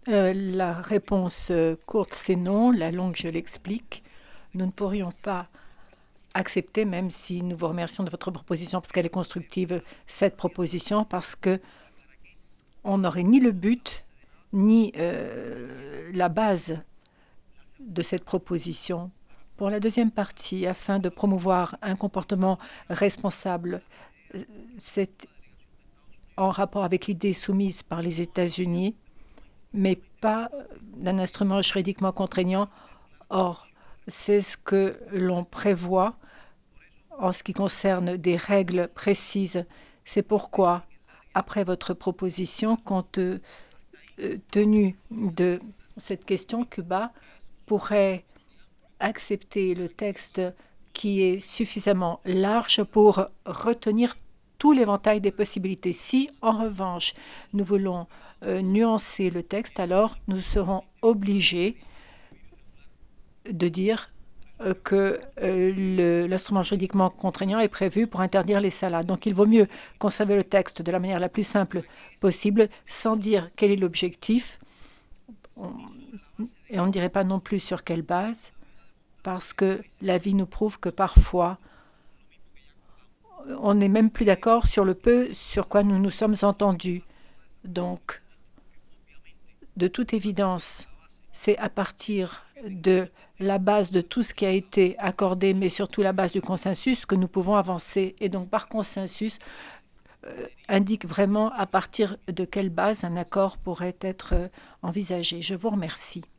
La réponse courte, c'est non. La longue, je l'explique. Nous ne pourrions pas accepter, même si nous vous remercions de votre proposition parce qu'elle est constructive, cette proposition, parce que on n'aurait ni le but, ni la base de cette proposition. Pour la deuxième partie, afin de promouvoir un comportement responsable, c'est en rapport avec l'idée soumise par les États-Unis, mais pas d'un instrument juridiquement contraignant. Or, c'est ce que l'on prévoit en ce qui concerne des règles précises. C'est pourquoi, après votre proposition, compte tenu de cette question, Cuba pourrait accepter le texte qui est suffisamment large pour retenir tout l'éventail des possibilités. Si, en revanche, nous voulons nuancer le texte, alors nous serons obligés de dire que l'instrument juridiquement contraignant est prévu pour interdire les salades. Donc il vaut mieux conserver le texte de la manière la plus simple possible, sans dire quel est l'objectif, et on ne dirait pas non plus sur quelle base, parce que la vie nous prouve que parfois, on n'est même plus d'accord sur le peu sur quoi nous nous sommes entendus. Donc, de toute évidence, c'est à partir de la base de tout ce qui a été accordé, mais surtout la base du consensus, que nous pouvons avancer. Et donc, par consensus, indique vraiment à partir de quelle base un accord pourrait être envisagé. Je vous remercie.